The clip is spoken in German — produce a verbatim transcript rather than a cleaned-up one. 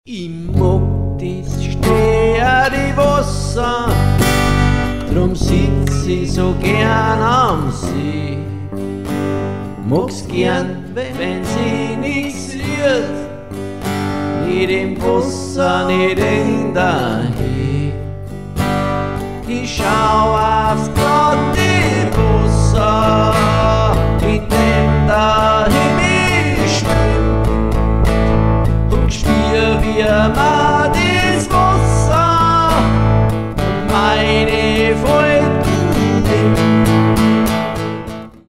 Ich mag das stehende Wasser, drum sitz ich so gern am See. Mag's gern, wenn sie nichts rührt, nicht im Wasser, nicht in der Hee. Ich schau aufs glatte Wasser, in dem der Himmel schwimmt, und spür, wie er